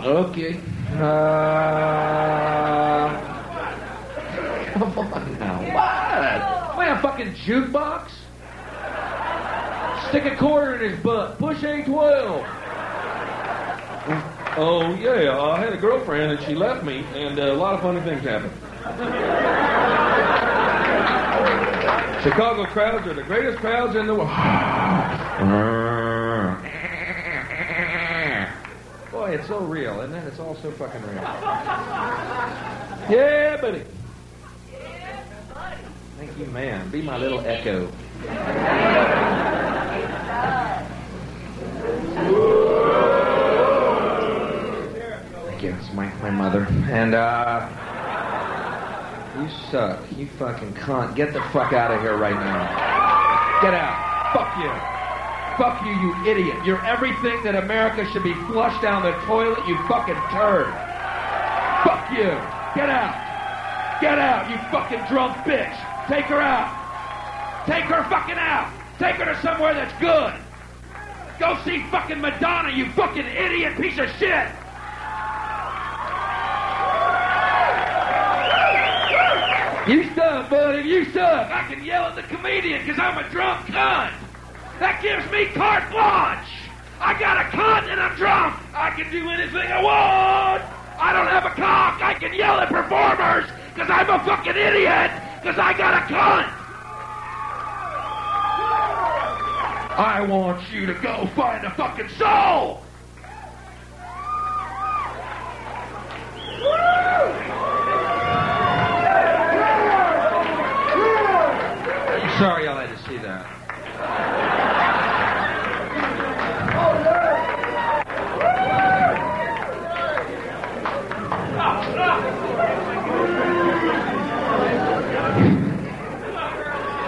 Okay. Come on now. What? Am I a fucking jukebox? Stick a quarter in his butt. Push A12. Oh, yeah. I had a girlfriend and she left me, and a lot of funny things happened. Chicago crowds are the greatest crowds in the world. Boy, it's so real, isn't it? It's all so fucking real. Yeah, buddy. Thank you, man. Be my little echo. Thank you. It's my mother. And, you suck. You fucking cunt. Get the fuck out of here right now. Get out. Fuck you. Fuck you, you idiot. You're everything that America should be flushed down the toilet, you fucking turd. Fuck you. Get out. Get out, you fucking drunk bitch. Take her out. Take her fucking out. Take her to somewhere that's good. Go see fucking Madonna, you fucking idiot piece of shit. You suck, buddy. You suck. I can yell at the comedian because I'm a drunk cunt. That gives me carte blanche. I got a cunt and I'm drunk. I can do anything I want. I don't have a cock. I can yell at performers because I'm a fucking idiot because I got a cunt. I want you to go find a fucking soul.